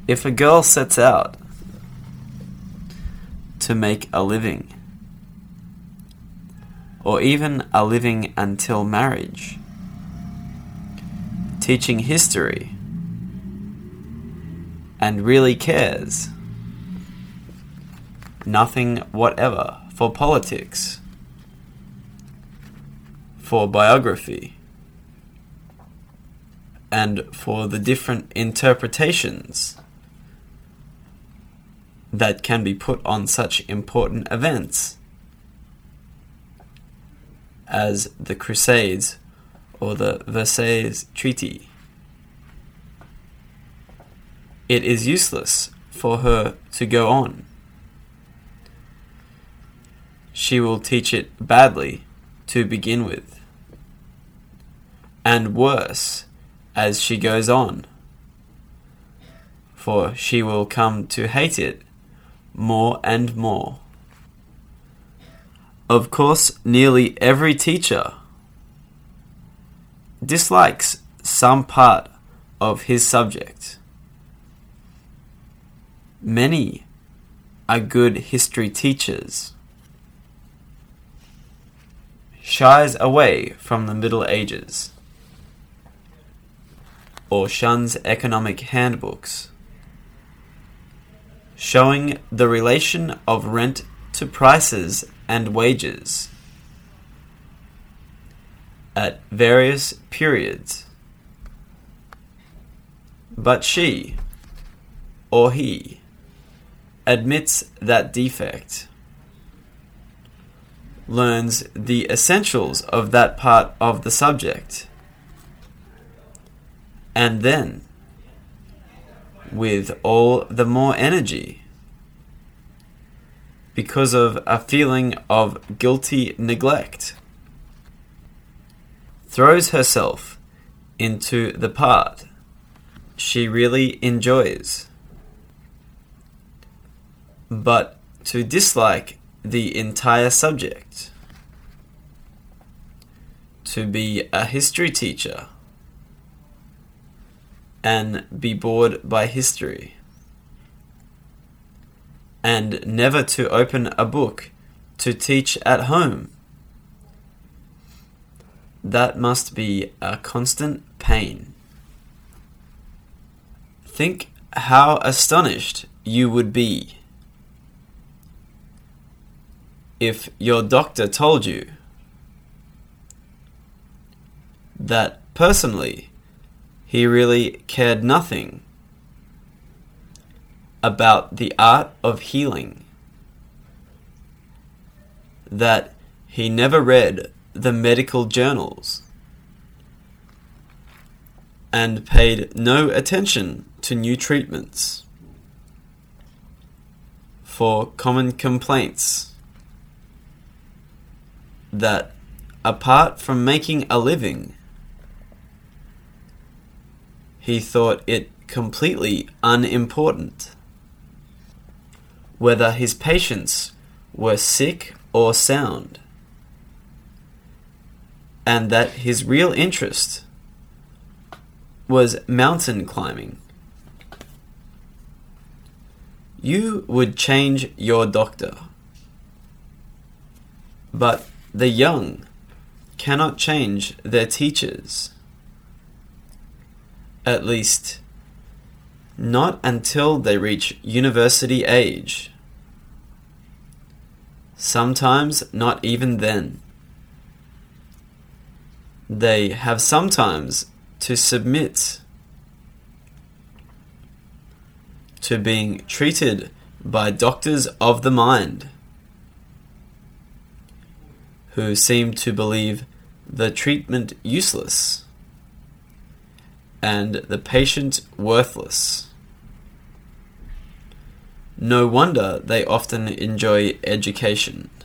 If a girl sets out to make a living, or even a living until marriage, teaching history, and really cares nothing whatever for politics, for biography, and for the different interpretations that can be put on such important events as the Crusades or the Versailles Treaty. It is useless for her to go on. She will teach it badly to begin with, and worse as she goes on, for she will come to hate it more and more. Of course, nearly every teacher dislikes some part of his subject. Many are good history teachers shies away from the Middle Ages or shuns economic handbooks showing the relation of rent to prices and wages at various periods. But she, or he, admits that defect, learns the essentials of that part of the subject, and then, with all the more energy, because of a feeling of guilty neglect, throws herself into the part she really enjoys. But to dislike the entire subject, to be a history teacher, and be bored by history, and never to open a book to teach at home, that must be a constant pain. Think how astonished you would be if your doctor told you that personally he really cared nothing about the art of healing, that he never read the medical journals and paid no attention to new treatments for common complaints, that apart from making a living, he thought it completely unimportant whether his patients were sick or sound, and that his real interest was mountain climbing. You would change your doctor, but the young cannot change their teachers. At least, not until they reach university age. Sometimes not even then. They have sometimes to submit to being treated by doctors of the mind, who seem to believe the treatment useless and the patient worthless. No wonder they often enjoy education.